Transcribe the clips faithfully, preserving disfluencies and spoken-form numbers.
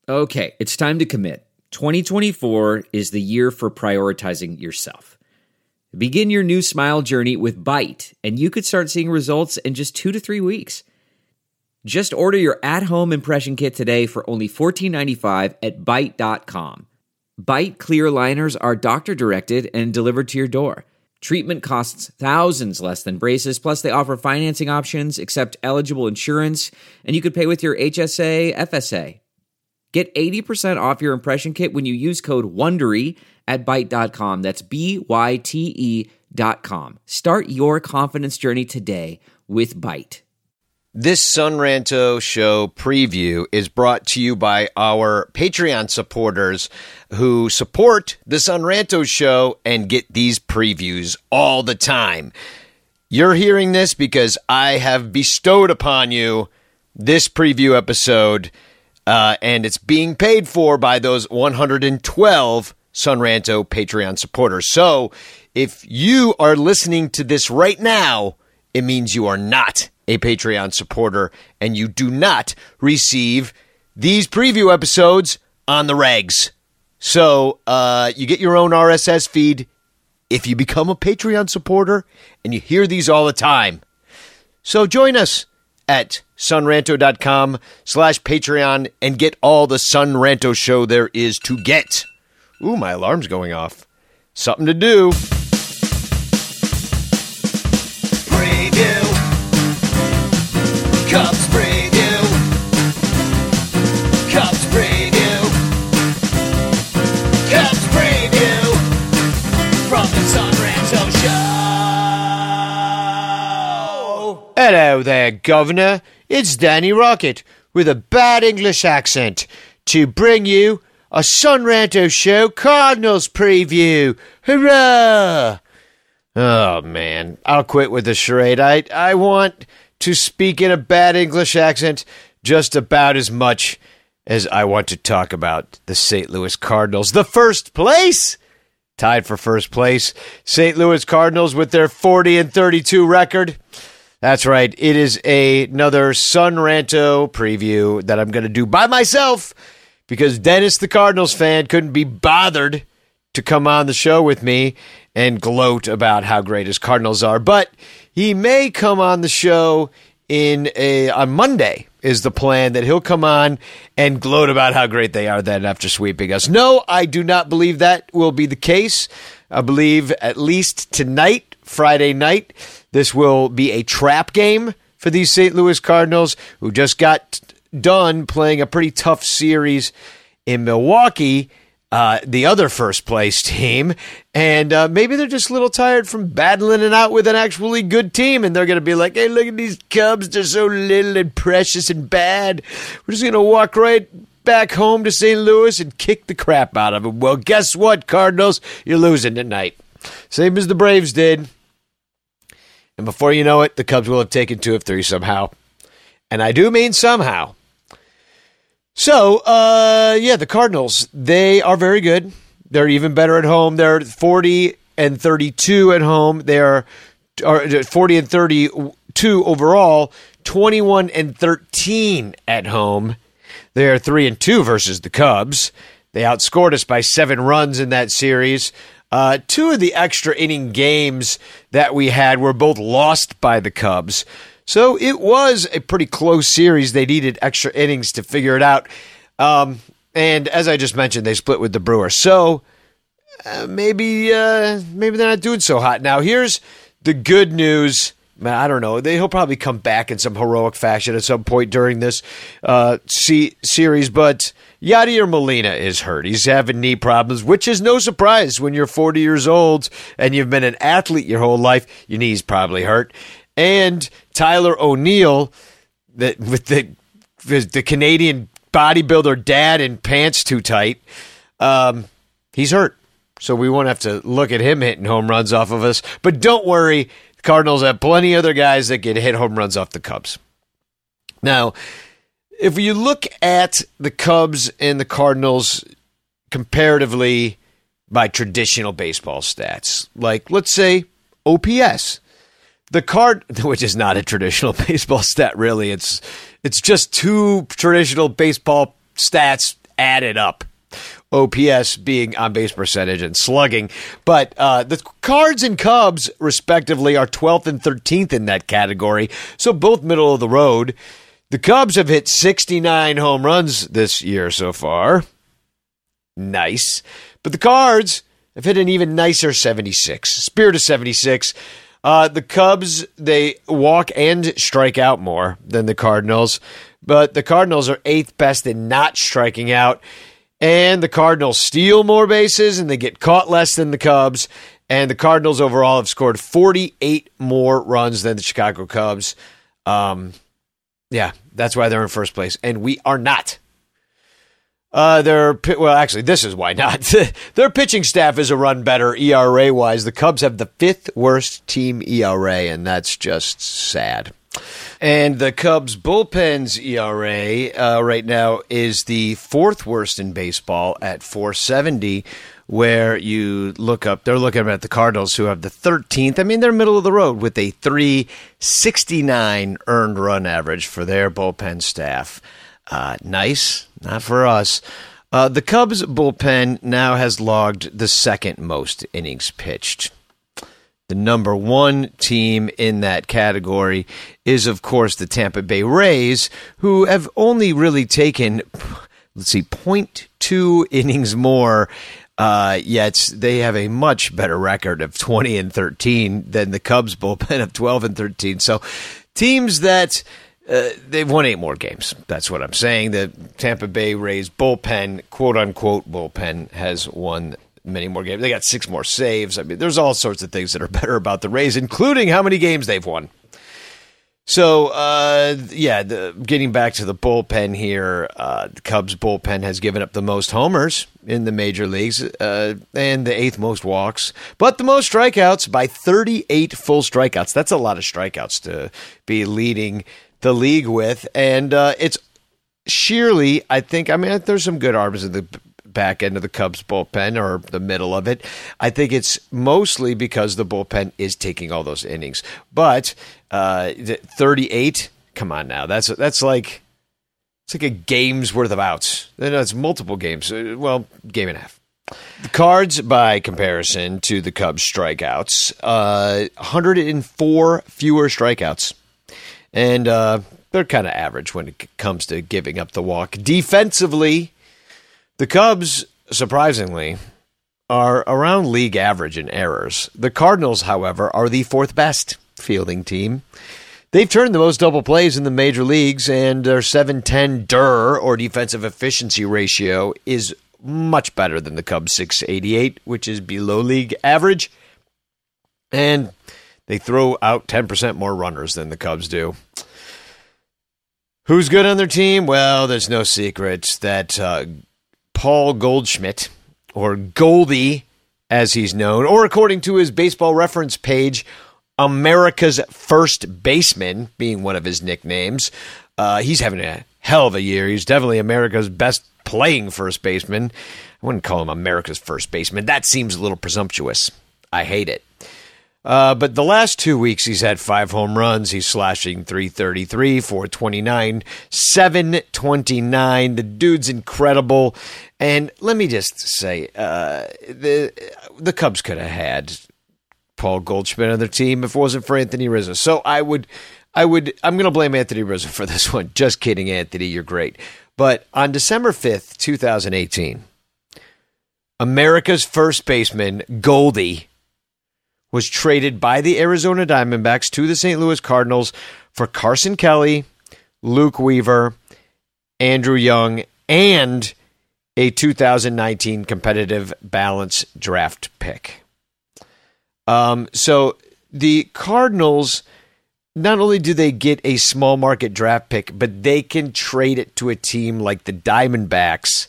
Okay, it's time to commit. twenty twenty-four is the year for prioritizing yourself. Begin your new smile journey with Byte, and you could start seeing results in just two to three weeks. Just order your at-home impression kit today for only fourteen ninety-five at byte dot com. Byte clear aligners are doctor-directed and delivered to your door. Treatment costs thousands less than braces, plus they offer financing options, accept eligible insurance, and you could pay with your H S A, F S A. Get eighty percent off your impression kit when you use code WONDERY at byte dot com. That's B Y T E dot com. Start your confidence journey today with Byte. This Son Ranto Show preview is brought to you by our Patreon supporters who support the Son Ranto Show and get these previews all the time. You're hearing this because I have bestowed upon you this preview episode, uh, and it's being paid for by those one hundred twelve Son Ranto Patreon supporters. So if you are listening to this right now, it means you are not a Patreon supporter, and you do not receive these preview episodes on the regs. So uh, you get your own R S S feed if you become a Patreon supporter, and you hear these all the time. So join us at sonranto.com slash Patreon and get all the Son Ranto Show there is to get. Ooh, my alarm's going off. Something to do. Preview. Cubs preview. Cubs preview. Cubs preview. From the Son Ranto Show. Hello there, Governor. It's Danny Rocket with a bad English accent to bring you a Son Ranto Show Cardinals preview. Hurrah! Oh, man. I'll quit with the charade. I, I want to speak in a bad English accent just about as much as I want to talk about the Saint Louis Cardinals. The first place, tied for first place, Saint Louis Cardinals with their forty and thirty-two record. That's right. It is a, another Son Ranto preview that I'm going to do by myself because Dennis, the Cardinals fan, couldn't be bothered to come on the show with me and gloat about how great his Cardinals are. But he may come on the show in a on Monday is the plan, that he'll come on and gloat about how great they are then after sweeping us. No, I do not believe that will be the case. I believe at least tonight, Friday night, this will be a trap game for these Saint Louis Cardinals, who just got done playing a pretty tough series in Milwaukee, uh, the other first place team, and uh, maybe they're just a little tired from battling it out with an actually good team, and they're going to be like, hey, look at these Cubs, they're so little and precious and bad. We're just going to walk right back home to Saint Louis and kick the crap out of them. Well, guess what, Cardinals? You're losing tonight. Same as the Braves did. And before you know it, the Cubs will have taken two of three somehow. And I do mean somehow. So, uh, yeah, the Cardinals, they are very good. They're even better at home. They're forty and thirty-two at home. They are, are forty and thirty-two overall, twenty-one and thirteen at home. They are three and two versus the Cubs. They outscored us by seven runs in that series. Uh, two of the extra inning games that we had were both lost by the Cubs. So it was a pretty close series. They needed extra innings to figure it out. Um, and as I just mentioned, they split with the Brewers. So uh, maybe uh, maybe they're not doing so hot. Now, here's the good news. Man, I don't know. They, he'll probably come back in some heroic fashion at some point during this uh, c- series. But Yadier Molina is hurt. He's having knee problems, which is no surprise when you're forty years old and you've been an athlete your whole life. Your knee's probably hurt. And Tyler O'Neill, the, with the the Canadian bodybuilder dad in pants too tight, um, he's hurt. So we won't have to look at him hitting home runs off of us. But don't worry, the Cardinals have plenty of other guys that can hit home runs off the Cubs. Now, if you look at the Cubs and the Cardinals comparatively by traditional baseball stats, like let's say O P S, the card, which is not a traditional baseball stat, really. It's it's just two traditional baseball stats added up. O P S being on base percentage and slugging. But uh, the Cards and Cubs, respectively, are twelfth and thirteenth in that category. So both middle of the road. The Cubs have hit sixty-nine home runs this year so far. Nice. But the Cards have hit an even nicer seventy-six. Spirit of seventy-six. Uh, the Cubs, they walk and strike out more than the Cardinals. But the Cardinals are eighth best in not striking out. And the Cardinals steal more bases, and they get caught less than the Cubs. And the Cardinals overall have scored forty-eight more runs than the Chicago Cubs. Um, yeah, that's why they're in first place. And we are not. Uh, their well, actually, this is why not. Their pitching staff is a run better E R A-wise. The Cubs have the fifth worst team E R A, and that's just sad. And the Cubs' bullpen's E R A uh, right now is the fourth worst in baseball at four seventy, where you look up, they're looking at the Cardinals, who have the thirteenth. I mean, they're middle of the road with a three sixty-nine earned run average for their bullpen staff. Uh, nice, not for us. Uh, the Cubs' bullpen now has logged the second most innings pitched. The number one team in that category is, of course, the Tampa Bay Rays, who have only really taken, let's see, zero point two innings more, uh, yet they have a much better record of twenty and thirteen than the Cubs bullpen of twelve and thirteen. So teams that uh, they've won eight more games. That's what I'm saying. The Tampa Bay Rays bullpen, quote unquote bullpen, has won many more games. They got six more saves. I mean, there's all sorts of things that are better about the Rays, including how many games they've won. So, uh, yeah, the, getting back to the bullpen here, uh, the Cubs bullpen has given up the most homers in the major leagues uh, and the eighth most walks, but the most strikeouts by thirty-eight full strikeouts. That's a lot of strikeouts to be leading the league with, and uh, it's sheerly, I think, I mean, there's some good arms in the back end of the Cubs bullpen or the middle of it. I think it's mostly because the bullpen is taking all those innings. But uh, thirty-eight, come on now, that's that's like it's like a game's worth of outs. That's multiple games. Well, game and a half. The Cards, by comparison to the Cubs strikeouts, uh, one hundred four fewer strikeouts, and uh, they're kind of average when it comes to giving up the walk. Defensively, the Cubs, surprisingly, are around league average in errors. The Cardinals, however, are the fourth best fielding team. They've turned the most double plays in the major leagues, and their seven ten D E R, or defensive efficiency ratio, is much better than the Cubs' six eighty-eight, which is below league average. And they throw out ten percent more runners than the Cubs do. Who's good on their team? Well, there's no secret that uh, Paul Goldschmidt, or Goldie, as he's known, or according to his baseball reference page, America's first baseman, being one of his nicknames. Uh, he's having a hell of a year. He's definitely America's best playing first baseman. I wouldn't call him America's first baseman. That seems a little presumptuous. I hate it. Uh, but the last two weeks, he's had five home runs. He's slashing three thirty-three, four twenty-nine, seven twenty-nine. The dude's incredible. And let me just say, uh, the the Cubs could have had Paul Goldschmidt on their team if it wasn't for Anthony Rizzo. So I would, I would, I'm going to blame Anthony Rizzo for this one. Just kidding, Anthony, you're great. But on December fifth, twenty eighteen, America's first baseman, Goldie, was traded by the Arizona Diamondbacks to the Saint Louis Cardinals for Carson Kelly, Luke Weaver, Andrew Young, and a two thousand nineteen competitive balance draft pick. Um, so the Cardinals, not only do they get a small market draft pick, but they can trade it to a team like the Diamondbacks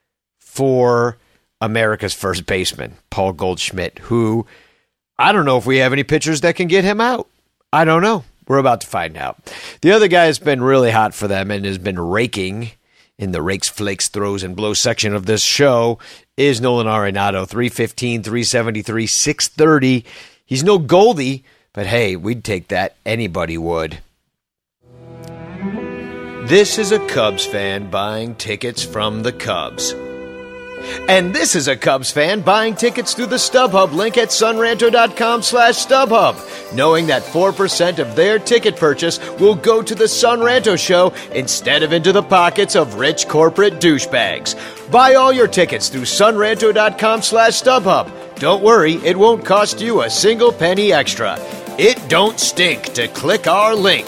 for America's first baseman, Paul Goldschmidt, who I don't know if we have any pitchers that can get him out. I don't know. We're about to find out. The other guy has been really hot for them and has been raking in the rakes, flakes, throws, and blows section of this show is Nolan Arenado. three fifteen, three seventy-three, six thirty. He's no Goldie, but hey, we'd take that. Anybody would. This is a Cubs fan buying tickets from the Cubs. And this is a Cubs fan buying tickets through the StubHub link at sunranto.com slash StubHub, knowing that four percent of their ticket purchase will go to the Sunranto show instead of into the pockets of rich corporate douchebags. Buy all your tickets through sunranto.com slash StubHub. Don't worry, it won't cost you a single penny extra. It don't stink to click our link.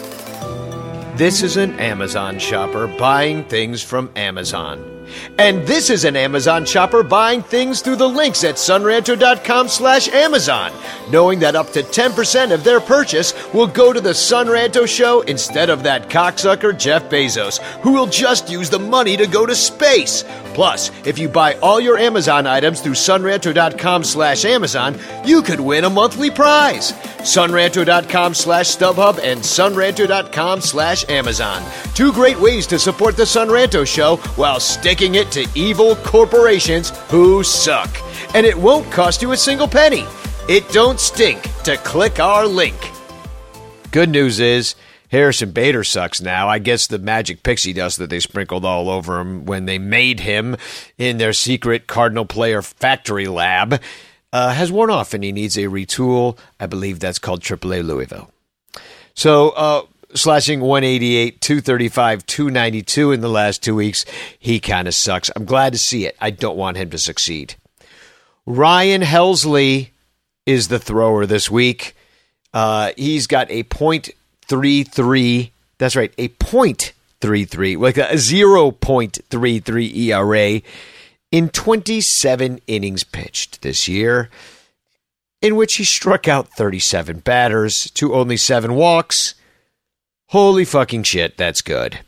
This is an Amazon shopper buying things from Amazon. And this is an Amazon shopper buying things through the links at sunranto.com slash Amazon, knowing that up to ten percent of their purchase will go to the Sunranto show instead of that cocksucker Jeff Bezos, who will just use the money to go to space. Plus, if you buy all your Amazon items through sunranto.com slash Amazon, you could win a monthly prize. sunranto.com slash StubHub and sunranto.com slash Amazon. Two great ways to support the Sunranto show while sticking it to evil corporations who suck. And it won't cost you a single penny. It don't stink to click our link. Good news is Harrison Bader sucks now. I guess the magic pixie dust that they sprinkled all over him when they made him in their secret Cardinal player factory lab uh, has worn off, and he needs a retool. I believe that's called triple A Louisville. So, uh, slashing one eighty-eight, two thirty-five, two ninety-two in the last two weeks. He kind of sucks. I'm glad to see it. I don't want him to succeed. Ryan Helsley is the thrower this week. Uh, he's got a point three three. That's right, a point three three, like a zero point three three E R A in twenty-seven innings pitched this year, in which he struck out thirty-seven batters to only seven walks. Holy fucking shit, that's good.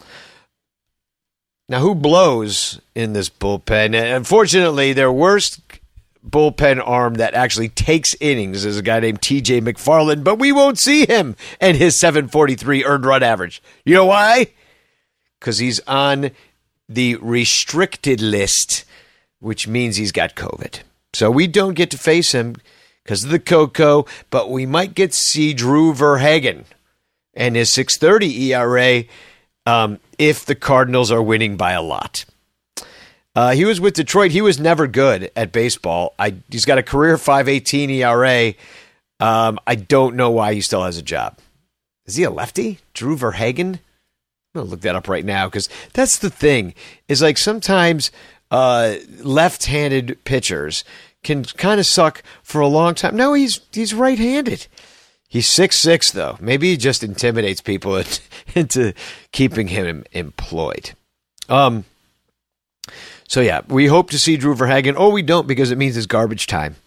Now, who blows in this bullpen? Unfortunately, their worst bullpen arm that actually takes innings is a guy named T J McFarland, but we won't see him and his seven forty-three earned run average. You know why? Because he's on the restricted list, which means he's got COVID. So we don't get to face him because of the Coco, but we might get to see Drew Verhagen and his six thirty E R A um, if the Cardinals are winning by a lot. Uh, he was with Detroit. He was never good at baseball. I, he's got a career five eighteen E R A. Um, I don't know why he still has a job. Is he a lefty? Drew Verhagen? I'm going to look that up right now because that's the thing. Is like sometimes uh, left-handed pitchers can kind of suck for a long time. No, he's he's right-handed. He's six six, though. Maybe he just intimidates people into keeping him employed. Um. So, yeah, we hope to see Drew Verhagen. Oh, we don't because it means it's garbage time.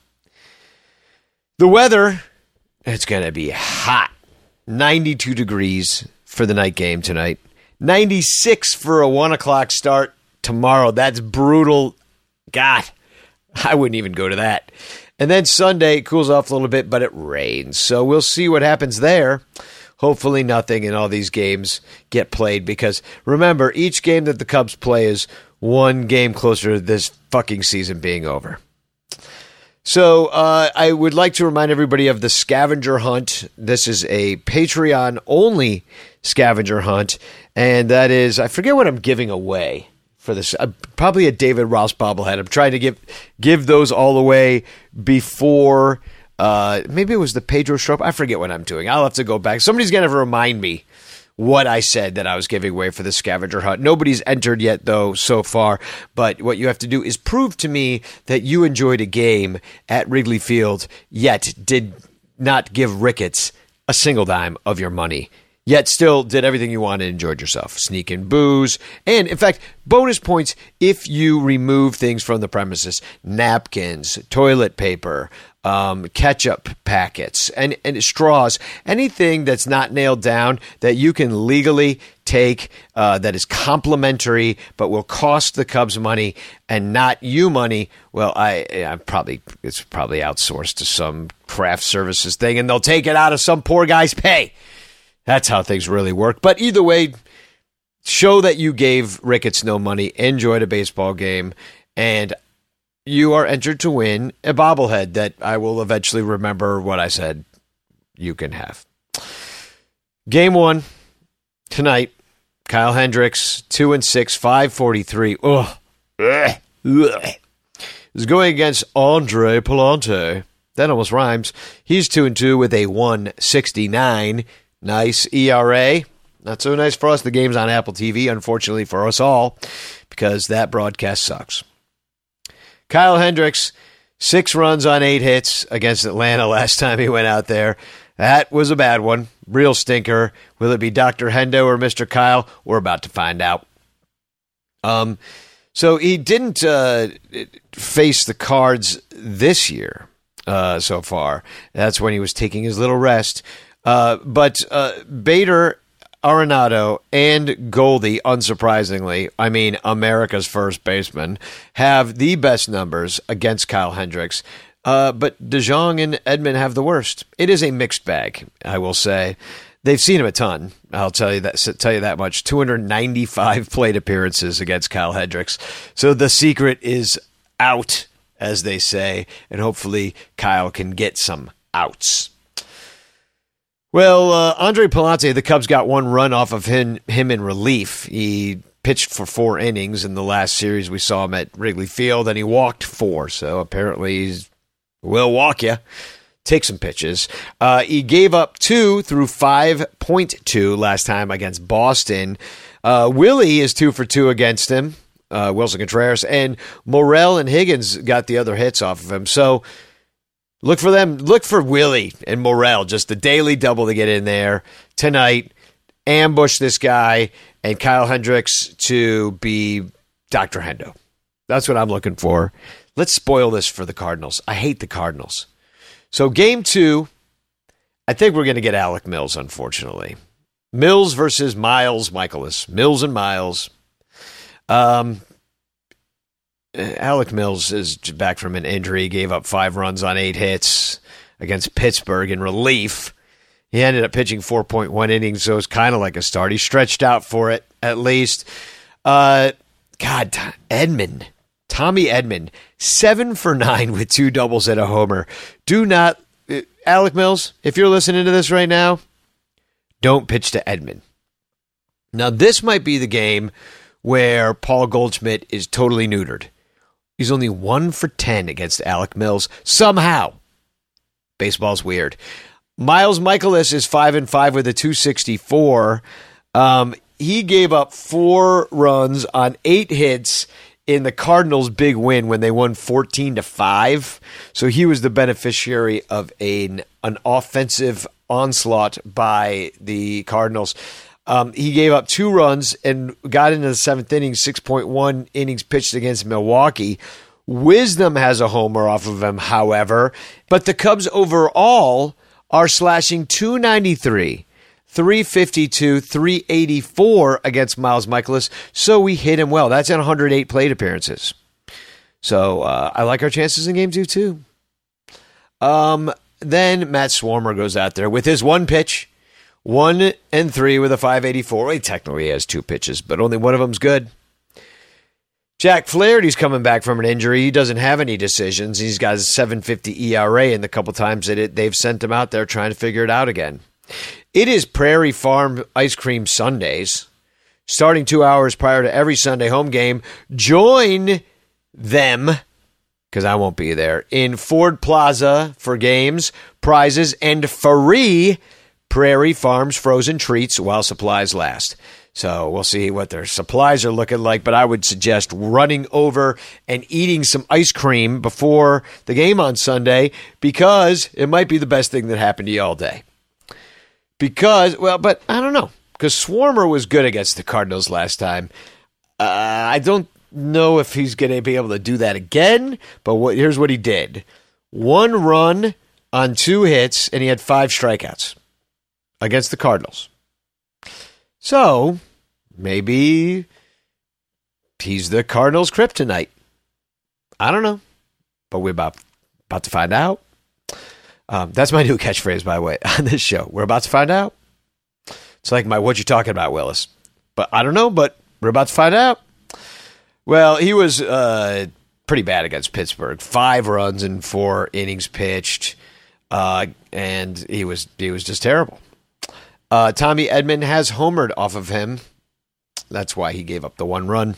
The weather, it's going to be hot. ninety-two degrees for the night game tonight. ninety-six for a one o'clock start tomorrow. That's brutal. God, I wouldn't even go to that. And then Sunday, it cools off a little bit, but it rains. So we'll see what happens there. Hopefully nothing in all these games get played because, remember, each game that the Cubs play is one game closer to this fucking season being over. So uh, I would like to remind everybody of the scavenger hunt. This is a Patreon-only scavenger hunt, and that is, I forget what I'm giving away for this. Uh, probably a David Ross bobblehead. I'm trying to give give those all away before, uh, maybe it was the Pedro Strop. I forget what I'm doing. I'll have to go back. Somebody's going to remind me what I said that I was giving away for the scavenger hunt. Nobody's entered yet, though, so far. But what you have to do is prove to me that you enjoyed a game at Wrigley Field, yet did not give Ricketts a single dime of your money, yet still did everything you wanted and enjoyed yourself. Sneak in booze. And, in fact, bonus points if you remove things from the premises. Napkins, toilet paper, Um, ketchup packets, and, and straws, anything that's not nailed down that you can legally take uh, that is complimentary but will cost the Cubs money and not you money. Well, I, I probably it's probably outsourced to some craft services thing, and they'll take it out of some poor guy's pay. That's how things really work. But either way, show that you gave Ricketts no money, enjoyed a baseball game, and you are entered to win a bobblehead that I will eventually remember what I said you can have. Game one tonight Kyle Hendricks, two and six, five forty-three. Ugh. Ugh. Ugh. Is going against Andre Palante. That almost rhymes. He's two and two with a one sixty-nine. Nice E R A. Not so nice for us. The game's on Apple T V, unfortunately for us all, because that broadcast sucks. Kyle Hendricks, six runs on eight hits against Atlanta last time he went out there. That was a bad one. Real stinker. Will it be Doctor Hendo or Mister Kyle? We're about to find out. Um, so he didn't uh, face the Cards this year uh, so far. That's when he was taking his little rest. Uh, but uh, Bader, Arenado, and Goldie, unsurprisingly, I mean America's first baseman, have the best numbers against Kyle Hendricks. Uh, but DeJong and Edman have the worst. It is a mixed bag, I will say. They've seen him a ton. I'll tell you that. Tell you that much. two hundred ninety-five plate appearances against Kyle Hendricks. So the secret is out, as they say, and hopefully Kyle can get some outs. Well, uh, Andre Palante, the Cubs got one run off of him, him in relief. He pitched for four innings in the last series. We saw him at Wrigley Field, and he walked four. So apparently he's will walk you. Take some pitches. Uh, he gave up two through five point two last time against Boston. Uh, Willie is two for two against him, uh, Wilson Contreras, and Morel and Higgins got the other hits off of him. So look for them. Look for Willie and Morel, just the daily double to get in there tonight. Ambush this guy and Kyle Hendricks to be Doctor Hendo. That's what I'm looking for. Let's spoil this for the Cardinals. I hate the Cardinals. So game two, I think we're going to get Alec Mills, unfortunately. Mills versus Miles Michaelis. Mills and Miles. Um, Alec Mills is back from an injury. He gave up five runs on eight hits against Pittsburgh in relief. He ended up pitching four point one innings, so it's kind of like a start. He stretched out for it, at least. Uh, God, Edman. Tommy Edman, seven for nine with two doubles and a homer. Do not, uh, Alec Mills, if you're listening to this right now, don't pitch to Edman. Now, this might be the game where Paul Goldschmidt is totally neutered. He's only one for ten against Alec Mills. Somehow. Baseball's weird. Miles Michaelis is five and five with a two sixty-four. Um, he gave up four runs on eight hits in the Cardinals' big win when they won fourteen to five. So he was the beneficiary of an, an offensive onslaught by the Cardinals. Um, he gave up two runs and got into the seventh inning, six point one innings pitched against Milwaukee. Wisdom has a homer off of him, however. But the Cubs overall are slashing two ninety-three. three fifty-two, three eighty-four against Miles Michaelis, so we hit him well. That's in one hundred eight plate appearances. So uh, I like our chances in game two, too. Um, then Matt Swarmer goes out there with his one pitch, one and three with a five eighty-four. Well, he technically has two pitches, but only one of them's good. Jack Flaherty's coming back from an injury. He doesn't have any decisions. He's got a seven fifty E R A in the couple times that it, they've sent him out there trying to figure it out again. It is Prairie Farm Ice Cream Sundays, starting two hours prior to every Sunday home game. Join them, because I won't be there, in Ford Plaza for games, prizes, and free Prairie Farms frozen treats while supplies last. So we'll see what their supplies are looking like, but I would suggest running over and eating some ice cream before the game on Sunday, because it might be the best thing that happened to you all day. Because, well, but I don't know, because Swarmer was good against the Cardinals last time. Uh, I don't know if he's going to be able to do that again, but what, here's what he did. One run on two hits, and he had five strikeouts against the Cardinals. So, maybe he's the Cardinals' kryptonite. I don't know, but we're about, about to find out. Um, that's my new catchphrase, by the way, on this show. We're about to find out. It's like my "what you talking about, Willis?" But I don't know, but we're about to find out. Well, he was uh, pretty bad against Pittsburgh. Five runs in four innings pitched, uh, and he was he was just terrible. Uh, Tommy Edman has homered off of him That's why he gave up the one run.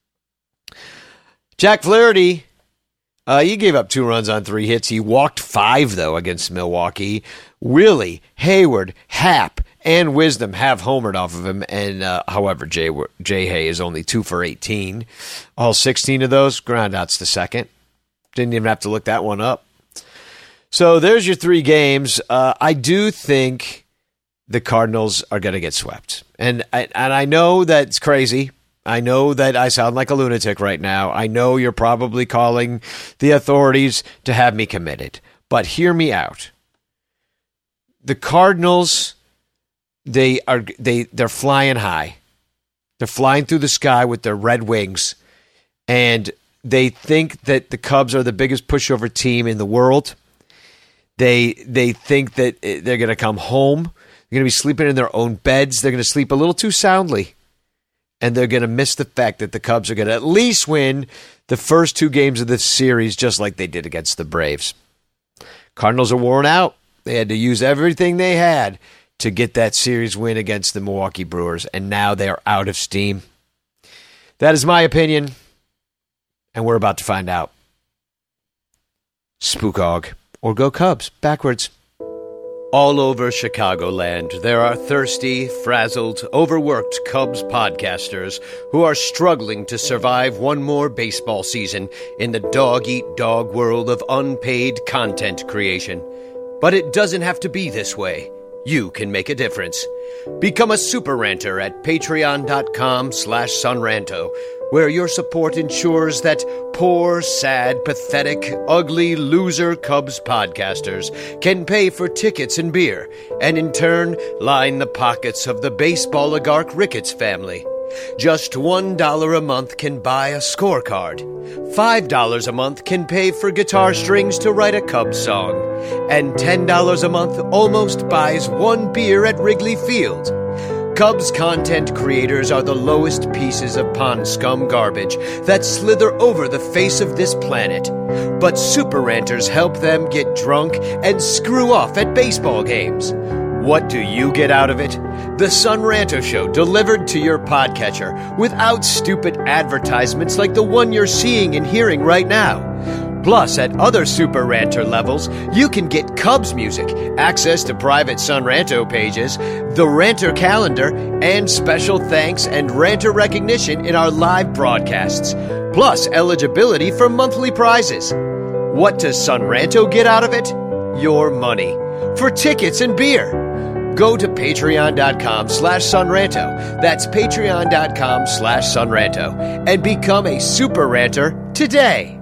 Jack Flaherty, uh, he gave up two runs on three hits. He walked five, though, against Milwaukee. Willie, Hayward, Happ, and Wisdom have homered off of him. And uh, however, Jay, Jay Hay is only two for eighteen. All sixteen of those, ground outs to second. Didn't even have to look that one up. So there's your three games. Uh, I do think the Cardinals are going to get swept. And I, and I know that's crazy. I know that I sound like a lunatic right now. I know you're probably calling the authorities to have me committed. But hear me out. The Cardinals, they are they they're flying high. They're flying through the sky with their red wings, and they think that the Cubs are the biggest pushover team in the world. They they think that they're going to come home. They're going to be sleeping in their own beds. They're going to sleep a little too soundly, and they're going to miss the fact that the Cubs are going to at least win the first two games of this series, just like they did against the Braves. Cardinals are worn out. They had to use everything they had to get that series win against the Milwaukee Brewers, and now they're out of steam. That is my opinion, and we're about to find out. Spookog, or go Cubs, backwards. All over Chicagoland, there are thirsty, frazzled, overworked Cubs podcasters who are struggling to survive one more baseball season in the dog-eat-dog world of unpaid content creation. But it doesn't have to be this way. You can make a difference. Become a super ranter at patreon.com slash sunranto, where your support ensures that poor, sad, pathetic, ugly, loser Cubs podcasters can pay for tickets and beer, and in turn line the pockets of the baseball oligarch Ricketts family. Just one dollar a month can buy a scorecard. Five dollars a month can pay for guitar strings to write a Cubs song. And ten dollars a month almost buys one beer at Wrigley Field. Cubs content creators are the lowest pieces of pond scum garbage that slither over the face of this planet. But super ranters help them get drunk and screw off at baseball games. What do you get out of it? The Sun Ranto Show delivered to your podcatcher without stupid advertisements like the one you're seeing and hearing right now. Plus, at other Super Ranter levels, you can get Cubs music, access to private Sun Ranto pages, the Ranter calendar, and special thanks and Ranter recognition in our live broadcasts. Plus, eligibility for monthly prizes. What does Sun Ranto get out of it? Your money. For tickets and beer. Go to patreon.com slash sunranto. That's patreon.com slash sunranto. And become a super ranter today.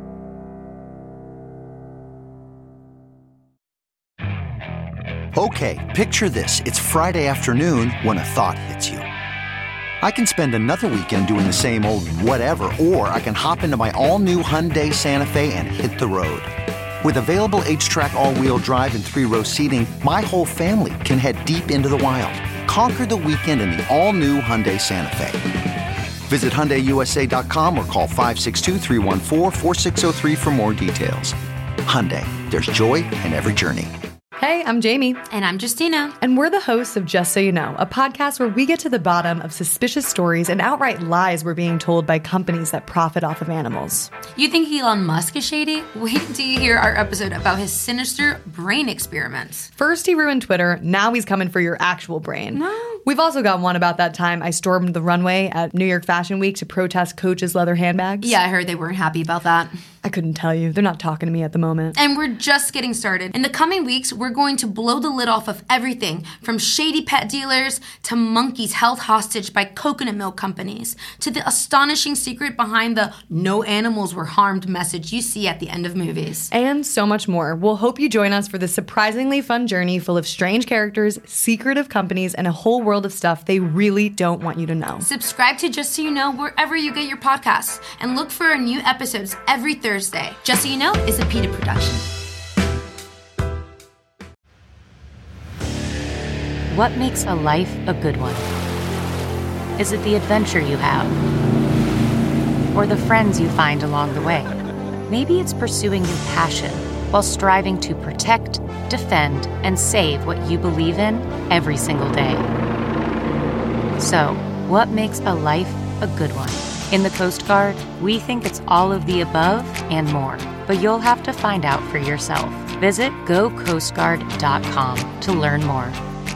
Okay, picture this. It's Friday afternoon when a thought hits you. I can spend another weekend doing the same old whatever, or I can hop into my all-new Hyundai Santa Fe and hit the road. With available H-Track all-wheel drive and three-row seating, my whole family can head deep into the wild. Conquer the weekend in the all-new Hyundai Santa Fe. Visit Hyundai U S A dot com or call five six two, three one four, four six zero three for more details. Hyundai, there's joy in every journey. Hey, I'm Jamie. And I'm Justina. And we're the hosts of Just So You Know, a podcast where we get to the bottom of suspicious stories and outright lies we're being told by companies that profit off of animals. You think Elon Musk is shady? Wait till you hear our episode about his sinister brain experiments. First he ruined Twitter, now he's coming for your actual brain. No. We've also got one about that time I stormed the runway at New York Fashion Week to protest Coach's leather handbags. Yeah, I heard they weren't happy about that. I couldn't tell you. They're not talking to me at the moment. And we're just getting started. In the coming weeks, we're going to blow the lid off of everything from shady pet dealers to monkeys held hostage by coconut milk companies to the astonishing secret behind the no animals were harmed message you see at the end of movies. And so much more. We'll hope you join us for this surprisingly fun journey full of strange characters, secretive companies, and a whole world of stuff they really don't want you to know. Subscribe to Just So You Know wherever you get your podcasts and look for our new episodes every Thursday. Just So You Know is a PETA production. What makes a life a good one? Is it the adventure you have? Or the friends you find along the way? Maybe it's pursuing your passion while striving to protect, defend, and save what you believe in every single day. So, What makes a life a good one? In the Coast Guard, we think it's all of the above and more, but you'll have to find out for yourself. Visit go coast guard dot com to learn more.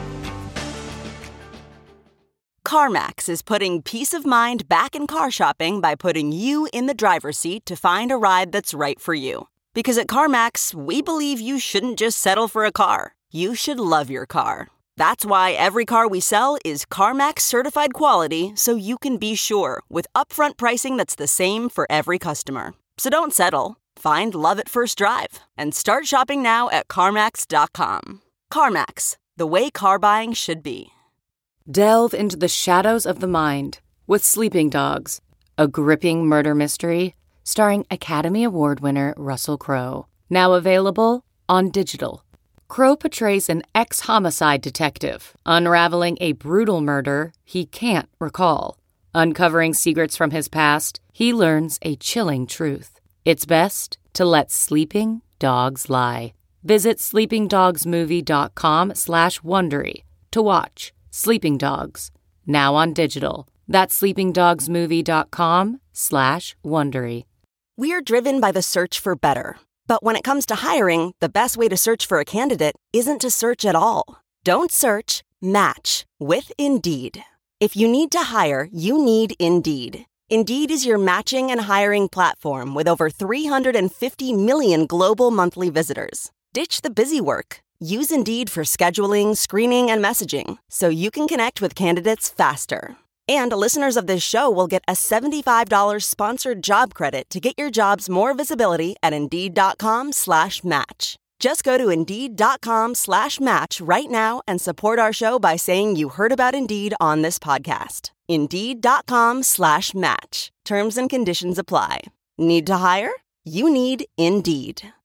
CarMax is putting peace of mind back in car shopping by putting you in the driver's seat to find a ride that's right for you. Because at CarMax, we believe you shouldn't just settle for a car. You should love your car. That's why every car we sell is CarMax certified quality, so you can be sure with upfront pricing that's the same for every customer. So don't settle. Find love at first drive and start shopping now at CarMax dot com. CarMax, the way car buying should be. Delve into the shadows of the mind with Sleeping Dogs, a gripping murder mystery starring Academy Award winner Russell Crowe. Now available on digital. Crowe portrays an ex-homicide detective unraveling a brutal murder he can't recall. Uncovering secrets from his past, he learns a chilling truth. It's best to let sleeping dogs lie. Visit sleepingdogsmovie.com slash Wondery to watch Sleeping Dogs, now on digital. That's sleepingdogsmovie.com slash Wondery. We're driven by the search for better. But when it comes to hiring, the best way to search for a candidate isn't to search at all. Don't search, match with Indeed. If you need to hire, you need Indeed. Indeed is your matching and hiring platform with over three hundred fifty million global monthly visitors. Ditch the busy work. Use Indeed for scheduling, screening, and messaging so you can connect with candidates faster. And listeners of this show will get a seventy-five dollars sponsored job credit to get your jobs more visibility at Indeed.com slash match. Just go to Indeed.com slash match right now and support our show by saying you heard about Indeed on this podcast. Indeed.com slash match. Terms and conditions apply. Need to hire? You need Indeed.